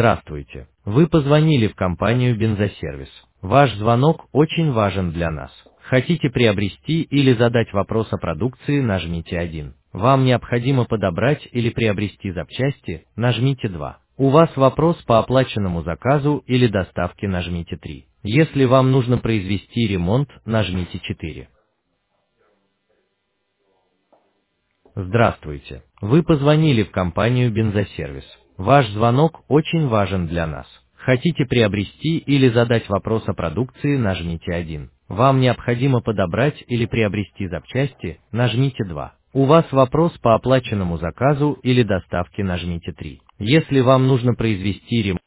Здравствуйте. Вы позвонили в компанию «Бензосервис». Ваш звонок очень важен для нас. Хотите приобрести или задать вопрос о продукции, нажмите 1. Вам необходимо подобрать или приобрести запчасти, нажмите 2. У вас вопрос по оплаченному заказу или доставке, нажмите 3. Если вам нужно произвести ремонт, нажмите 4. Здравствуйте. Вы позвонили в компанию «Бензосервис». Ваш звонок очень важен для нас. Хотите приобрести или задать вопрос о продукции, нажмите 1. Вам необходимо подобрать или приобрести запчасти, нажмите 2. У вас вопрос по оплаченному заказу или доставке, нажмите 3. Если вам нужно произвести ремонт...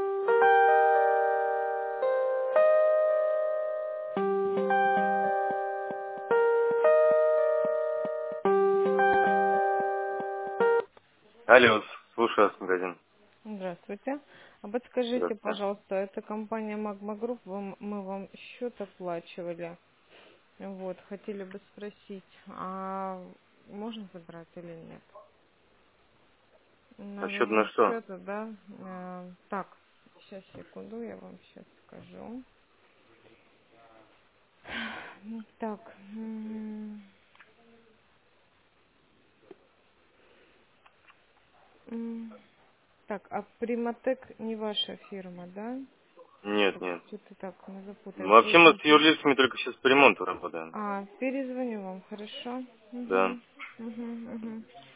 Алло, слушаю вас, магазин. Здравствуйте. А подскажите, Здравствуйте. пожалуйста, это компания Magma Group, мы вам счет оплачивали. Вот, хотели бы спросить, а можно забрать или нет? А На счет на номер что? счета, да? Так, сейчас, секунду, я вам сейчас скажу. Так, так, а Приматек не ваша фирма, да? Нет, нет. Что-то так, мы запутались. Вообще мы с юрлицами только сейчас по ремонту работаем. Перезвоню вам, хорошо? Да. Угу.